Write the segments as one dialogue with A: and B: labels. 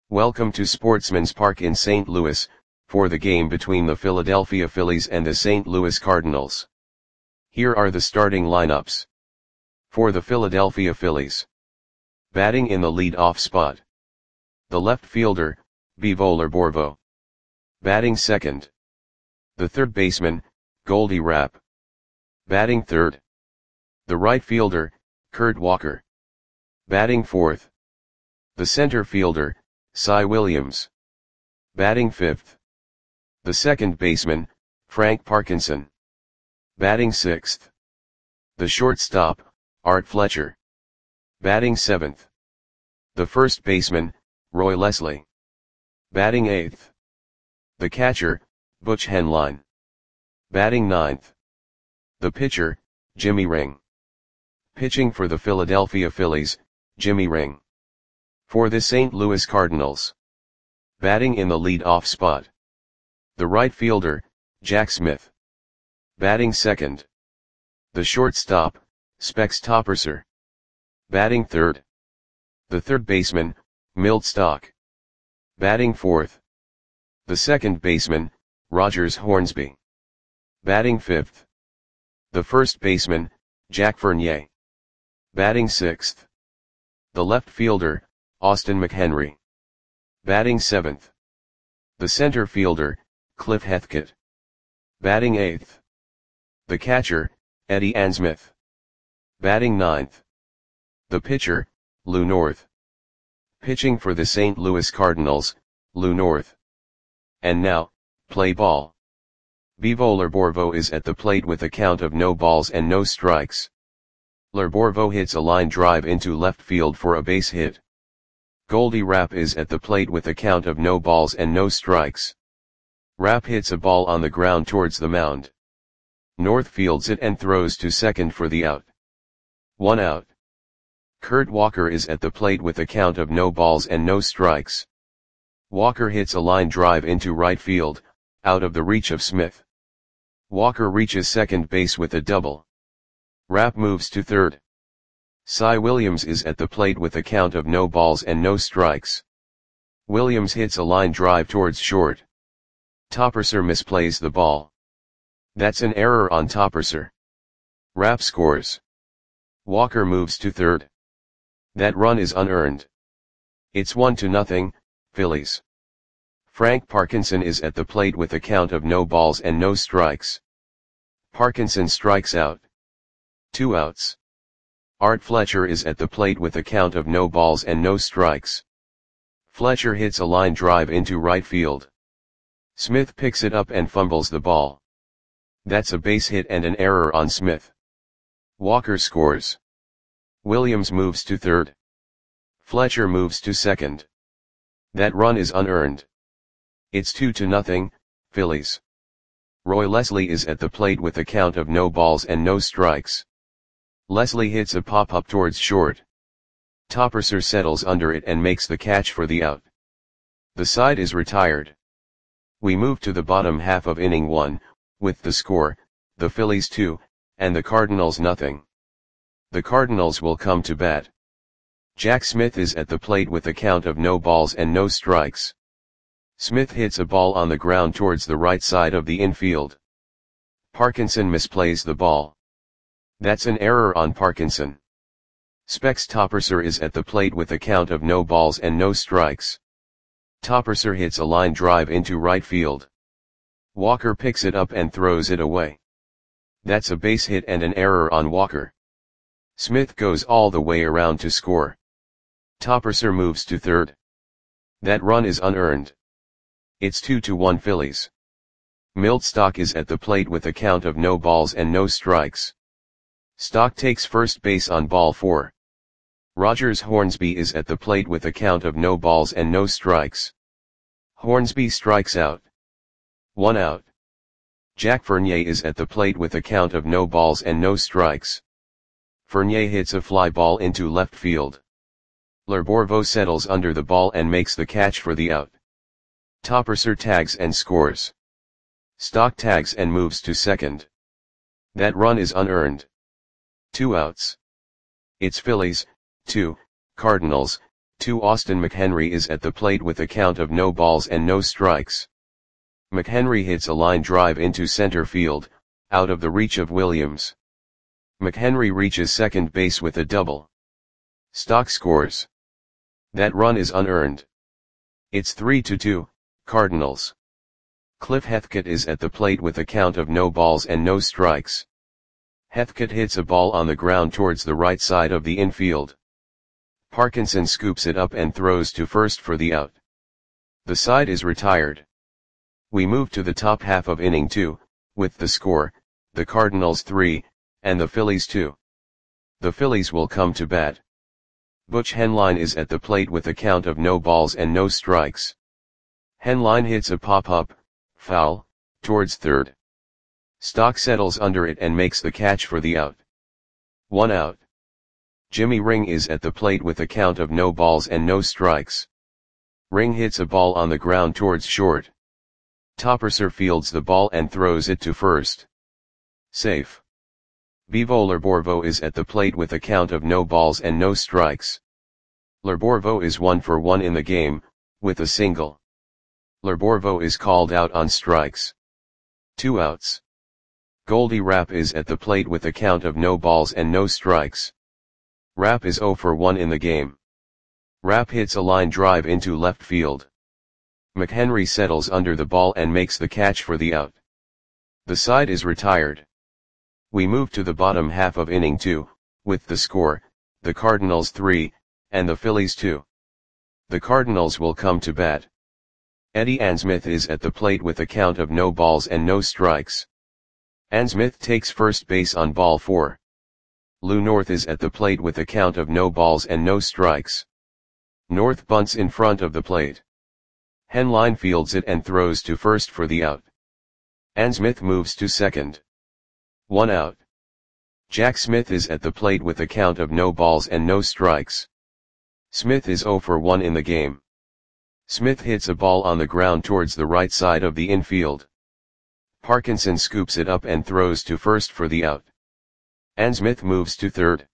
A: Welcome to Sportsman's Park in St. Louis, for the game between the Philadelphia Phillies and the St. Louis Cardinals. Here are the starting lineups. For the Philadelphia Phillies. Batting in the lead-off spot. The left fielder, Bivol Borvo. Batting second. The third baseman, Goldie Rapp. Batting third. The right fielder, Kurt Walker. Batting fourth. The center fielder, Cy Williams. Batting fifth. The second baseman, Frank Parkinson. Batting sixth. The shortstop, Art Fletcher. Batting seventh. The first baseman, Roy Leslie. Batting eighth. The catcher, Butch Henline. Batting ninth. The pitcher, Jimmy Ring. Pitching for the Philadelphia Phillies, Jimmy Ring. For the St. Louis Cardinals. Batting in the lead-off spot. The right fielder, Jack Smith. Batting second. The shortstop, Specs Topperser. Batting third. The third baseman, Milt Stock. Batting fourth. The second baseman, Rogers Hornsby. Batting fifth. The first baseman, Jack Fournier. Batting sixth. The left fielder, Austin McHenry. Batting seventh. The center fielder, Cliff Heathcote. Batting eighth. The catcher, Eddie Ansmith. Batting ninth. The pitcher, Lou North. Pitching for the St. Louis Cardinals, Lou North. And now, play ball. Bivol Borvo is at the plate with a count of no balls and no strikes. Borvo hits a line drive into left field for a base hit. Goldie Rapp is at the plate with a count of no balls and no strikes. Rapp hits a ball on the ground towards the mound. North fields it and throws to second for the out. 1 out. Kurt Walker is at the plate with a count of no balls and no strikes. Walker hits a line drive into right field, out of the reach of Smith. Walker reaches second base with a double. Rapp moves to third. Cy Williams is at the plate with a count of no balls and no strikes. Williams hits a line drive towards short. Topperser misplays the ball. That's an error on Topperser. Rapp scores. Walker moves to third. That run is unearned. It's 1-0, Phillies. Frank Parkinson is at the plate with a count of no balls and no strikes. Parkinson strikes out. 2 outs. Art Fletcher is at the plate with a count of no balls and no strikes. Fletcher hits a line drive into right field. Smith picks it up and fumbles the ball. That's a base hit and an error on Smith. Walker scores. Williams moves to third. Fletcher moves to second. That run is unearned. It's 2-0, Phillies. Roy Leslie is at the plate with a count of no balls and no strikes. Leslie hits a pop-up towards short. Topperser settles under it and makes the catch for the out. The side is retired. We move to the bottom half of inning 1, with the score, the Phillies 2, and the Cardinals 0. The Cardinals will come to bat. Jack Smith is at the plate with a count of no balls and no strikes. Smith hits a ball on the ground towards the right side of the infield. Parkinson misplays the ball. That's an error on Parkinson. Specs Topperser is at the plate with a count of no balls and no strikes. Topperser hits a line drive into right field. Walker picks it up and throws it away. That's a base hit and an error on Walker. Smith goes all the way around to score. Topperser moves to third. That run is unearned. It's 2-1 Phillies. Milt Stock is at the plate with a count of no balls and no strikes. Stock takes first base on ball 4. Rogers Hornsby is at the plate with a count of no balls and no strikes. Hornsby strikes out. 1 out. Jack Fournier is at the plate with a count of no balls and no strikes. Fournier hits a fly ball into left field. Borvo settles under the ball and makes the catch for the out. Topperser tags and scores. Stock tags and moves to second. That run is unearned. 2 outs. It's Phillies, 2, Cardinals, 2 Austin McHenry is at the plate with a count of no balls and no strikes. McHenry hits a line drive into center field, out of the reach of Williams. McHenry reaches second base with a double. Stock scores. That run is unearned. It's 3-2, Cardinals. Cliff Heathcote is at the plate with a count of no balls and no strikes. Heathcote hits a ball on the ground towards the right side of the infield. Parkinson scoops it up and throws to first for the out. The side is retired. We move to the top half of inning 2, with the score, the Cardinals 3, and the Phillies 2. The Phillies will come to bat. Butch Henline is at the plate with a count of no balls and no strikes. Henline hits a pop-up, foul, towards third. Stock settles under it and makes the catch for the out. 1 out. Jimmy Ring is at the plate with a count of no balls and no strikes. Ring hits a ball on the ground towards short. Topperser fields the ball and throws it to first. Safe. Bivo Lerborvo is at the plate with a count of no balls and no strikes. Lerborvo is 1 for 1 in the game, with a single. Lerborvo is called out on strikes. 2 outs. Goldie Rapp is at the plate with a count of no balls and no strikes. Rapp is 0 for 1 in the game. Rapp hits a line drive into left field. McHenry settles under the ball and makes the catch for the out. The side is retired. We move to the bottom half of inning 2, with the score, the Cardinals 3, and the Phillies 2. The Cardinals will come to bat. Eddie Ansmith is at the plate with a count of no balls and no strikes. Ansmith takes first base on ball 4. Lou North is at the plate with a count of no balls and no strikes. North bunts in front of the plate. Henline fields it and throws to first for the out. Ansmith moves to second. 1 out. Jack Smith is at the plate with a count of no balls and no strikes. Smith is 0 for 1 in the game. Smith hits a ball on the ground towards the right side of the infield. Parkinson scoops it up and throws to first for the out. Ansmith moves to third.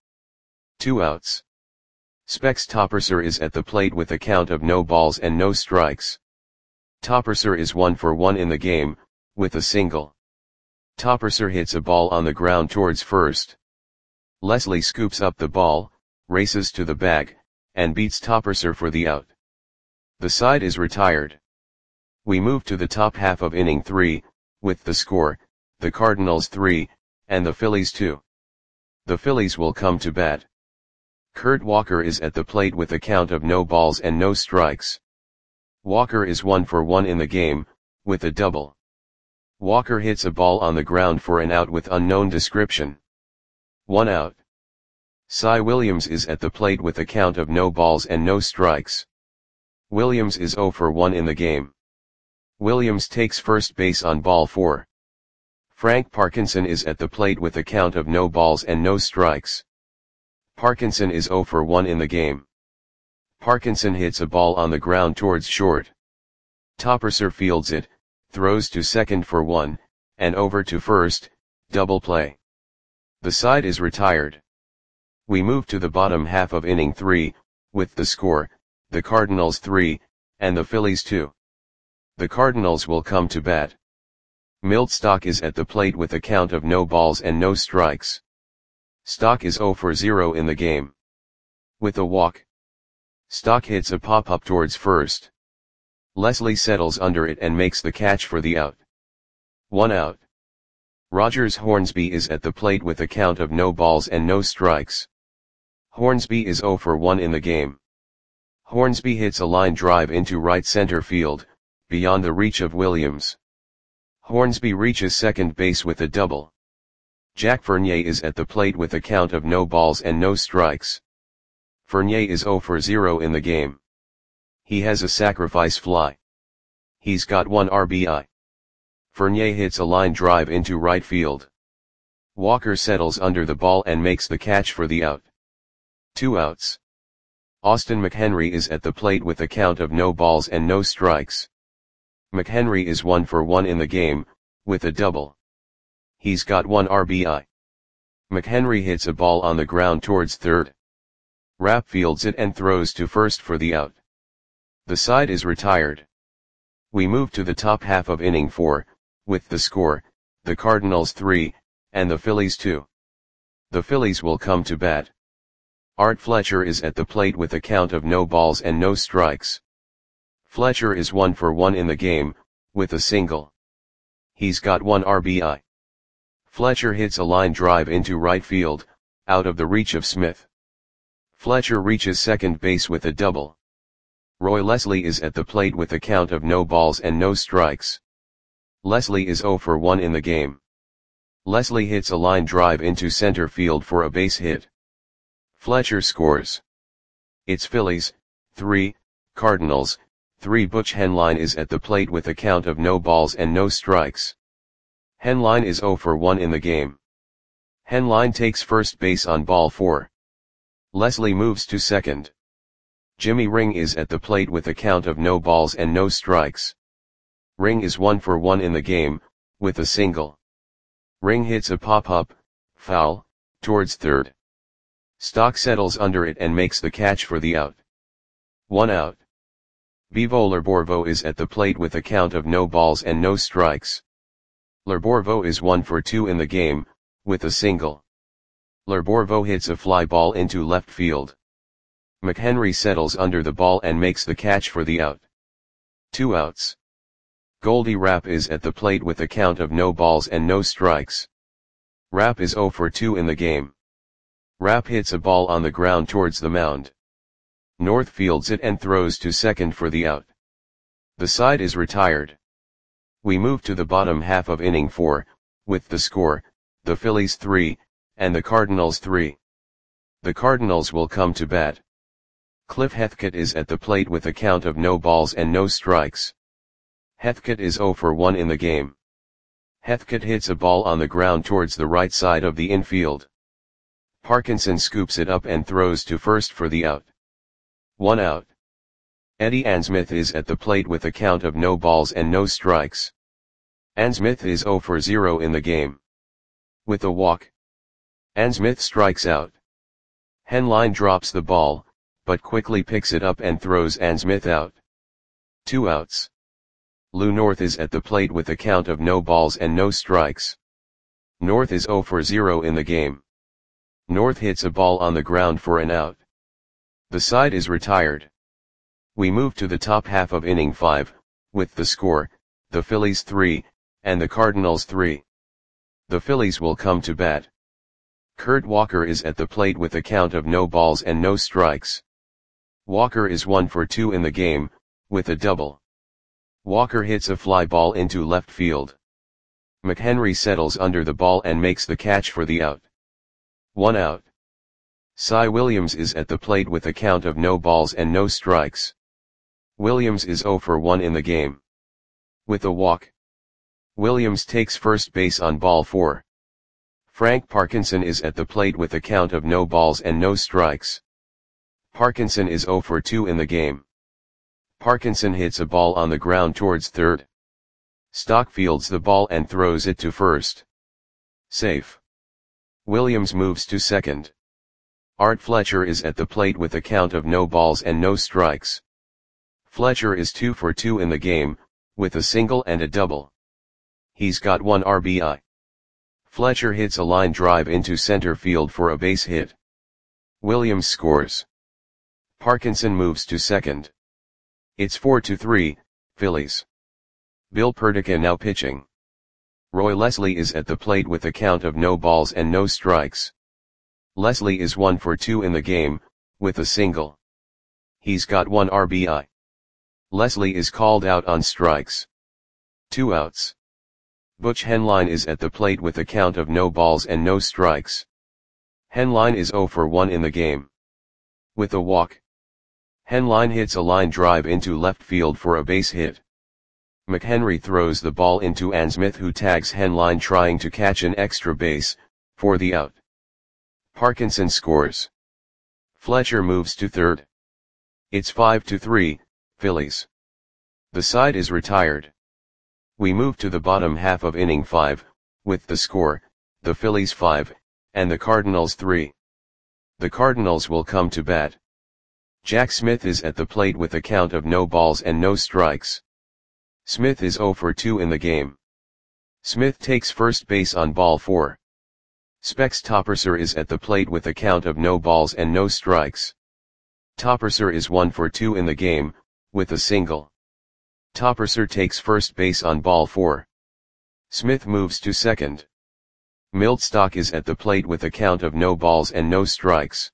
A: 2 outs. Specs Topperser is at the plate with a count of no balls and no strikes. Topperser is 1 for 1 in the game, with a single. Topperser hits a ball on the ground towards first. Leslie scoops up the ball, races to the bag, and beats Topperser for the out. The side is retired. We move to the top half of inning 3, with the score, the Cardinals 3, and the Phillies 2. The Phillies will come to bat. Kurt Walker is at the plate with a count of no balls and no strikes. Walker is 1 for 1 in the game, with a double. Walker hits a ball on the ground for an out with unknown description. 1 out. Cy Williams is at the plate with a count of no balls and no strikes. Williams is 0 for 1 in the game. Williams takes first base on ball 4. Frank Parkinson is at the plate with a count of no balls and no strikes. Parkinson is 0 for 1 in the game. Parkinson hits a ball on the ground towards short. Topperser fields it, throws to second for 1, and over to first, double play. The side is retired. We move to the bottom half of inning 3, with the score, the Cardinals 3, and the Phillies 2. The Cardinals will come to bat. Milt Stock is at the plate with a count of no balls and no strikes. Stock is 0 for 0 in the game. With a walk. Stock hits a pop-up towards first. Leslie settles under it and makes the catch for the out. 1 out. Rogers Hornsby is at the plate with a count of no balls and no strikes. Hornsby is 0 for 1 in the game. Hornsby hits a line drive into right center field, beyond the reach of Williams. Hornsby reaches second base with a double. Jack Fournier is at the plate with a count of no balls and no strikes. Fournier is 0 for 0 in the game. He has a sacrifice fly. He's got 1 RBI. Fournier hits a line drive into right field. Walker settles under the ball and makes the catch for the out. 2 outs. Austin McHenry is at the plate with a count of no balls and no strikes. McHenry is 1 for 1 in the game, with a double. He's got 1 RBI. McHenry hits a ball on the ground towards third. Rapp fields it and throws to first for the out. The side is retired. We move to the top half of inning 4, with the score, the Cardinals 3, and the Phillies 2. The Phillies will come to bat. Art Fletcher is at the plate with a count of no balls and no strikes. Fletcher is 1 for 1 in the game, with a single. He's got 1 RBI. Fletcher hits a line drive into right field, out of the reach of Smith. Fletcher reaches second base with a double. Roy Leslie is at the plate with a count of no balls and no strikes. Leslie is 0 for 1 in the game. Leslie hits a line drive into center field for a base hit. Fletcher scores. It's Phillies, 3, Cardinals, 3. Butch Henline is at the plate with a count of no balls and no strikes. Henline is 0 for 1 in the game. Henline takes first base on ball 4. Leslie moves to second. Jimmy Ring is at the plate with a count of no balls and no strikes. Ring is 1 for 1 in the game, with a single. Ring hits a pop-up, foul, towards third. Stock settles under it and makes the catch for the out. 1 out. Bevo Lerborvo is at the plate with a count of no balls and no strikes. Lerborvo is 1 for 2 in the game, with a single. Lerborvo hits a fly ball into left field. McHenry settles under the ball and makes the catch for the out. 2 outs. Goldie Rapp is at the plate with a count of no balls and no strikes. Rapp is 0 for 2 in the game. Rapp hits a ball on the ground towards the mound. North fields it and throws to second for the out. The side is retired. We move to the bottom half of inning 4, with the score, the Phillies 3, and the Cardinals 3. The Cardinals will come to bat. Cliff Heathcote is at the plate with a count of no balls and no strikes. Heathcote is 0 for 1 in the game. Heathcote hits a ball on the ground towards the right side of the infield. Parkinson scoops it up and throws to first for the out. 1 out. Eddie Ansmith is at the plate with a count of no balls and no strikes. Ansmith is 0 for 0 in the game. With a walk, Ansmith strikes out. Henline drops the ball, but quickly picks it up and throws Ansmith out. 2 outs. Lou North is at the plate with a count of no balls and no strikes. North is 0 for 0 in the game. North hits a ball on the ground for an out. The side is retired. We move to the top half of inning 5, with the score, the Phillies 3, and the Cardinals 3. The Phillies will come to bat. Kurt Walker is at the plate with a count of no balls and no strikes. Walker is 1 for 2 in the game, with a double. Walker hits a fly ball into left field. McHenry settles under the ball and makes the catch for the out. 1 out. Cy Williams is at the plate with a count of no balls and no strikes. Williams is 0 for 1 in the game. With a walk, Williams takes first base on ball 4. Frank Parkinson is at the plate with a count of no balls and no strikes. Parkinson is 0 for 2 in the game. Parkinson hits a ball on the ground towards third. Stock fields the ball and throws it to first. Safe. Williams moves to second. Art Fletcher is at the plate with a count of no balls and no strikes. Fletcher is 2 for 2 in the game, with a single and a double. He's got 1 RBI. Fletcher hits a line drive into center field for a base hit. Williams scores. Parkinson moves to second. It's 4-3, Phillies. Bill Perdica now pitching. Roy Leslie is at the plate with a count of no balls and no strikes. Leslie is 1 for 2 in the game, with a single. He's got 1 RBI. Leslie is called out on strikes. 2 outs. Butch Henline is at the plate with a count of no balls and no strikes. Henline is 0 for 1 in the game. With a walk, Henline hits a line drive into left field for a base hit. McHenry throws the ball into Ansmith, who tags Henline trying to catch an extra base, for the out. Parkinson scores. Fletcher moves to third. It's 5-3, Phillies. The side is retired. We move to the bottom half of inning 5, with the score, the Phillies 5, and the Cardinals 3. The Cardinals will come to bat. Jack Smith is at the plate with a count of no balls and no strikes. Smith is 0 for 2 in the game. Smith takes first base on ball 4. Specs Topperser is at the plate with a count of no balls and no strikes. Topperser is 1 for 2 in the game, with a single. Topperser takes first base on ball 4. Smith moves to second. Milt Stock is at the plate with a count of no balls and no strikes.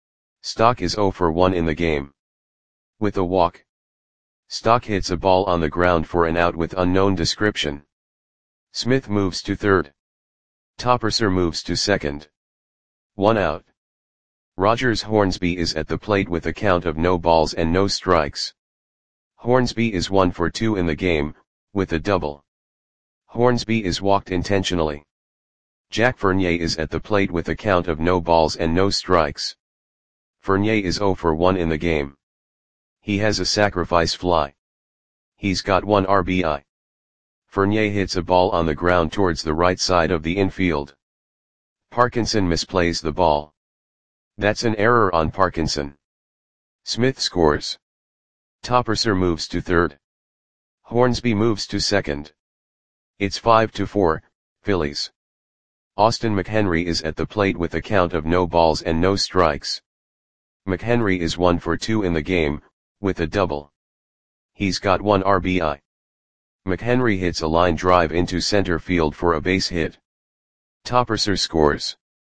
A: Stock is 0 for 1 in the game. With a walk. Stock hits a ball on the ground for an out with unknown description. Smith moves to third. Topperser moves to second. 1 out. Rogers Hornsby is at the plate with a count of no balls and no strikes. Hornsby is 1 for 2 in the game, with a double. Hornsby is walked intentionally. Jack Fournier is at the plate with a count of no balls and no strikes. Fournier is 0 for 1 in the game. He has a sacrifice fly. He's got 1 RBI. Fournier hits a ball on the ground towards the right side of the infield. Parkinson misplays the ball. That's an error on Parkinson. Smith scores. Topperser moves to third. Hornsby moves to second. It's 5-4, Phillies. Austin McHenry is at the plate with a count of no balls and no strikes. McHenry is 1 for 2 in the game, with a double. He's got 1 RBI. McHenry hits a line drive into center field for a base hit. Topperser scores.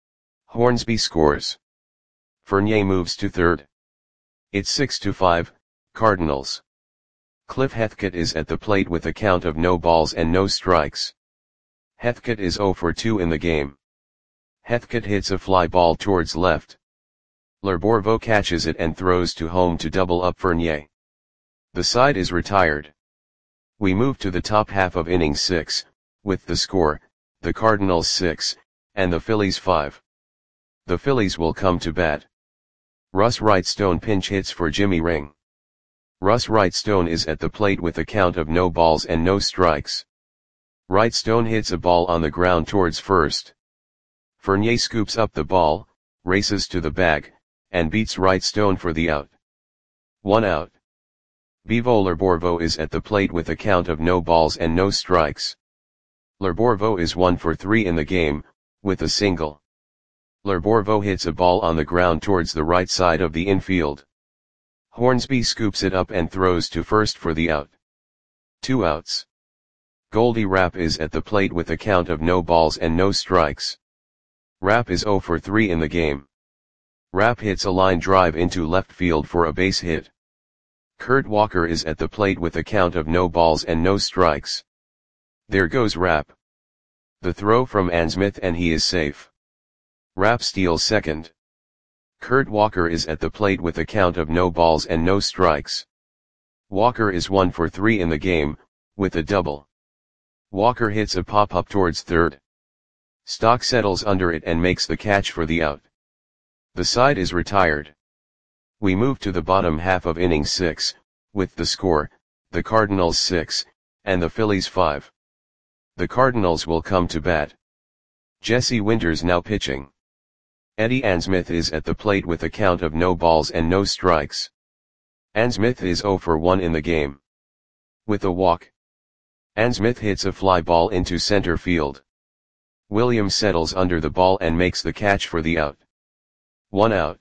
A: Hornsby scores. Fournier moves to third. It's 6-5, Cardinals. Cliff Heathcote is at the plate with a count of no balls and no strikes. Heathcote is 0 for 2 in the game. Heathcote hits a fly ball towards left. L'Herbourveau catches it and throws to home to double up Fournier. The side is retired. We move to the top half of inning 6, with the score, the Cardinals 6, and the Phillies 5. The Phillies will come to bat. Russ Wrightstone pinch hits for Jimmy Ring. Russ Wrightstone is at the plate with a count of no balls and no strikes. Wrightstone hits a ball on the ground towards first. Fournier scoops up the ball, races to the bag, and beats Wrightstone for the out. 1 out. Bivo L'Herbourveau is at the plate with a count of no balls and no strikes. L'Herbourveau is 1 for 3 in the game, with a single. L'Herbourveau hits a ball on the ground towards the right side of the infield. Hornsby scoops it up and throws to first for the out. 2 outs. Goldie Rapp is at the plate with a count of no balls and no strikes. Rapp is 0 for 3 in the game. Rapp hits a line drive into left field for a base hit. Kurt Walker is at the plate with a count of no balls and no strikes. There goes Rapp. The throw from Ansmith and he is safe. Rapp steals second. Kurt Walker is at the plate with a count of no balls and no strikes. Walker is 1 for 3 in the game, with a double. Walker hits a pop-up towards third. Stock settles under it and makes the catch for the out. The side is retired. We move to the bottom half of inning 6, with the score, the Cardinals 6, and the Phillies 5. The Cardinals will come to bat. Jesse Winters now pitching. Eddie Ansmith is at the plate with a count of no balls and no strikes. Ansmith is 0 for 1 in the game. With a walk. Ansmith hits a fly ball into center field. Williams settles under the ball and makes the catch for the out. 1 out.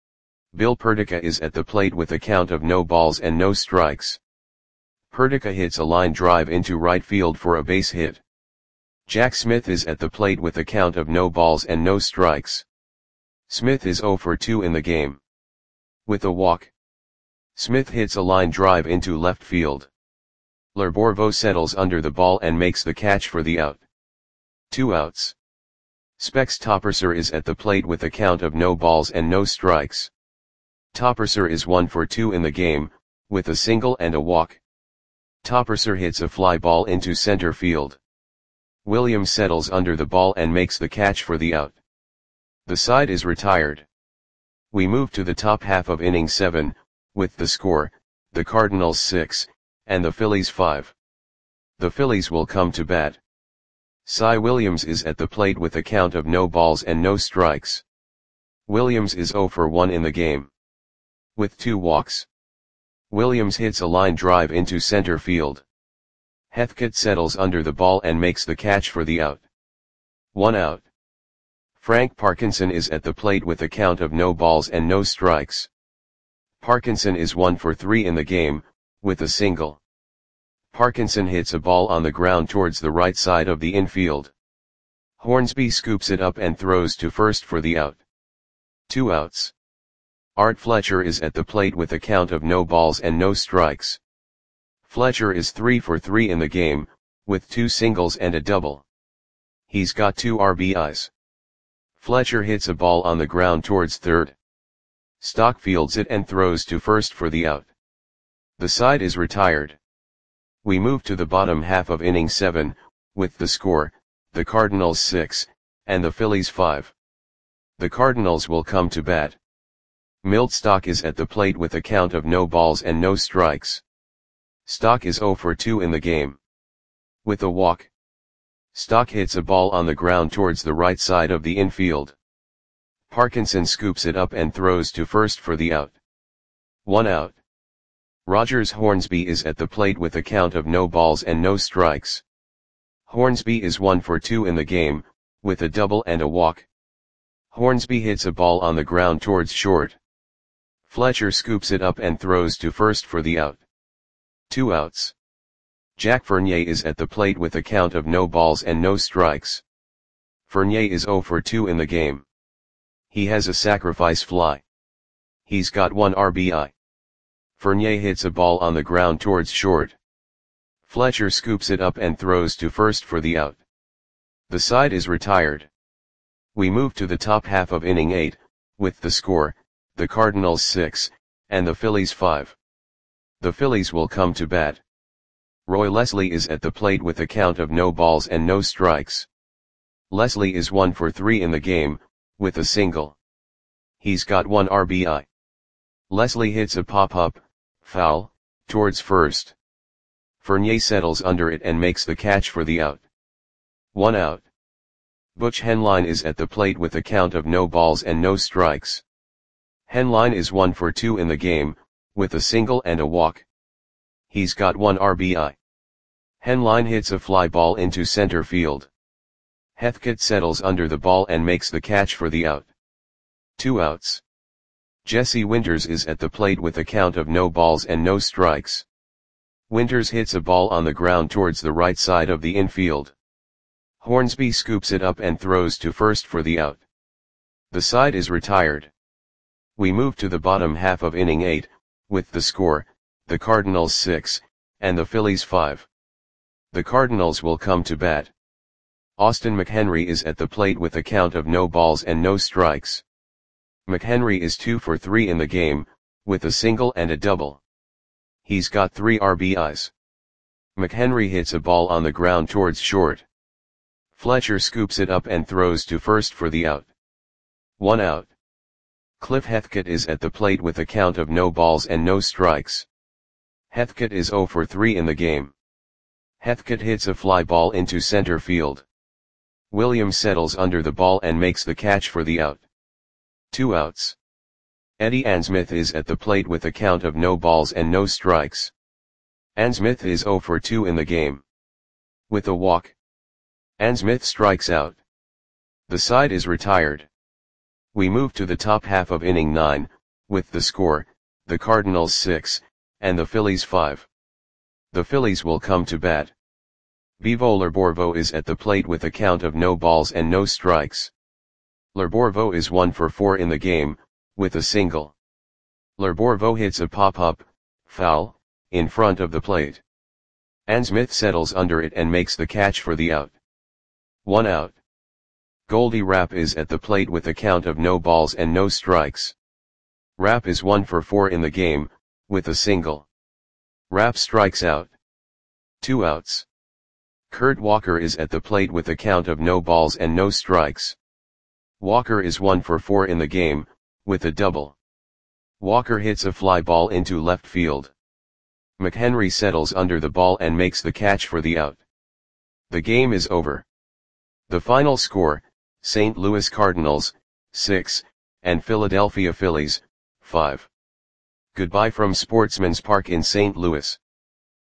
A: Bill Perdica is at the plate with a count of no balls and no strikes. Perdica hits a line drive into right field for a base hit. Jack Smith is at the plate with a count of no balls and no strikes. Smith is 0 for 2 in the game. With a walk. Smith hits a line drive into left field. L'Herbourveau settles under the ball and makes the catch for the out. 2 outs. Specs Topperser is at the plate with a count of no balls and no strikes. Topperser is 1 for 2 in the game, with a single and a walk. Topperser hits a fly ball into center field. Williams settles under the ball and makes the catch for the out. The side is retired. We move to the top half of inning 7, with the score, the Cardinals 6, and the Phillies 5. The Phillies will come to bat. Cy Williams is at the plate with a count of no balls and no strikes. Williams is 0 for 1 in the game. With 2 walks. Williams hits a line drive into center field. Heathcote settles under the ball and makes the catch for the out. 1 out. Frank Parkinson is at the plate with a count of no balls and no strikes. Parkinson is 1 for 3 in the game, with a single. Parkinson hits a ball on the ground towards the right side of the infield. Hornsby scoops it up and throws to first for the out. 2 outs. Art Fletcher is at the plate with a count of no balls and no strikes. Fletcher is 3 for 3 in the game, with 2 singles and a double. He's got 2 RBIs. Fletcher hits a ball on the ground towards third. Stock fields it and throws to first for the out. The side is retired. We move to the bottom half of inning 7, with the score, the Cardinals 6, and the Phillies 5. The Cardinals will come to bat. Milt Stock is at the plate with a count of no balls and no strikes. Stock is 0 for 2 in the game. With a walk. Stock hits a ball on the ground towards the right side of the infield. Parkinson scoops it up and throws to first for the out. 1 out. Rogers Hornsby is at the plate with a count of no balls and no strikes. Hornsby is 1 for 2 in the game, with a double and a walk. Hornsby hits a ball on the ground towards short. Fletcher scoops it up and throws to first for the out. 2 outs. Jack Fournier is at the plate with a count of no balls and no strikes. Fournier is 0 for 2 in the game. He has a sacrifice fly. He's got 1 RBI. Fournier hits a ball on the ground towards short. Fletcher scoops it up and throws to first for the out. The side is retired. We move to the top half of inning 8, with the score, the Cardinals 6, and the Phillies 5. The Phillies will come to bat. Roy Leslie is at the plate with a count of no balls and no strikes. Leslie is 1 for 3 in the game, with a single. He's got 1 RBI. Leslie hits a pop-up, foul, towards first. Fournier settles under it and makes the catch for the out. 1 out. Butch Henline is at the plate with a count of no balls and no strikes. Henline is 1 for 2 in the game, with a single and a walk. He's got 1 RBI. Henline hits a fly ball into center field. Heathcote settles under the ball and makes the catch for the out. 2 outs. Jesse Winters is at the plate with a count of no balls and no strikes. Winters hits a ball on the ground towards the right side of the infield. Hornsby scoops it up and throws to first for the out. The side is retired. We move to the bottom half of inning 8, with the score, the Cardinals 6, and the Phillies 5. The Cardinals will come to bat. Austin McHenry is at the plate with a count of no balls and no strikes. McHenry is 2 for 3 in the game, with a single and a double. He's got 3 RBIs. McHenry hits a ball on the ground towards short. Fletcher scoops it up and throws to first for the out. 1 out. Cliff Heathcote is at the plate with a count of no balls and no strikes. Heathcote is 0 for 3 in the game. Heathcote hits a fly ball into center field. Williams settles under the ball and makes the catch for the out. 2 outs. Eddie Ansmith is at the plate with a count of no balls and no strikes. Ansmith is 0 for 2 in the game. With a walk. Ansmith strikes out. The side is retired. We move to the top half of inning 9, with the score, the Cardinals 6, and the Phillies 5. The Phillies will come to bat. Bivo Lerborvo is at the plate with a count of no balls and no strikes. Lerborvo is 1 for 4 in the game, with a single. Lerborvo hits a pop-up, foul, in front of the plate. Ansmith settles under it and makes the catch for the out. 1 out. Goldie Rapp is at the plate with a count of no balls and no strikes. Rapp is 1 for 4 in the game, with a single. Rapp strikes out. 2 outs. Kurt Walker is at the plate with a count of no balls and no strikes. Walker is 1 for 4 in the game, with a double. Walker hits a fly ball into left field. McHenry settles under the ball and makes the catch for the out. The game is over. The final score, St. Louis Cardinals, 6, and Philadelphia Phillies, 5. Goodbye from Sportsman's Park in St. Louis.